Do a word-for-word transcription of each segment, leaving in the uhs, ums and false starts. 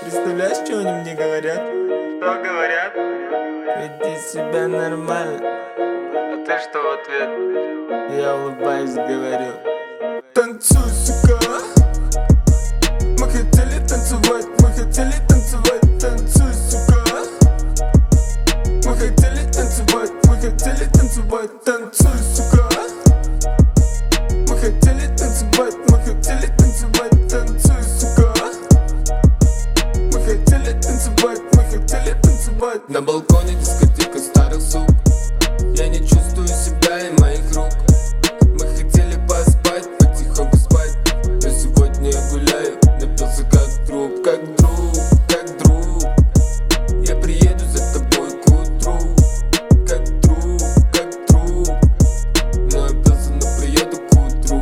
Представляешь, что они мне говорят? Что говорят? Веди себя нормально. А ты что в ответ? Я улыбаюсь, говорю: танцуй, сука. Мы хотели танцевать, мы хотели танцевать. Танцуй, сука. Мы хотели танцевать, мы хотели танцевать. Танцуй, сука. Мы хотели танцевать, мы хотели танцевать. Танцуй, сука. Мы хотели танцевать, мы хотели танцевать. На балконе дискотека старых сук. Я не чувствую себя и моих рук. Мы хотели поспать, потихоньку спать. Но сегодня я гуляю, напился как друг. Как друг, как друг. Я приеду за тобой к утру. Как друг, как друг. Но напился, но приеду к утру.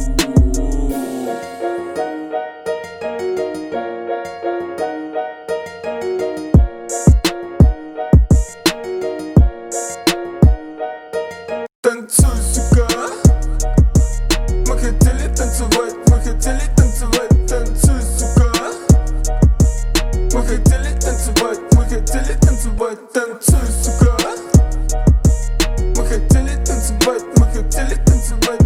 Танцуй, сука. Мы хотели танцевать, мы хотели танцевать. Танцуй, сука. Мы хотели танцевать, мы хотели танцевать. Танцуй, сука. Мы хотели танцевать, мы хотели танцевать.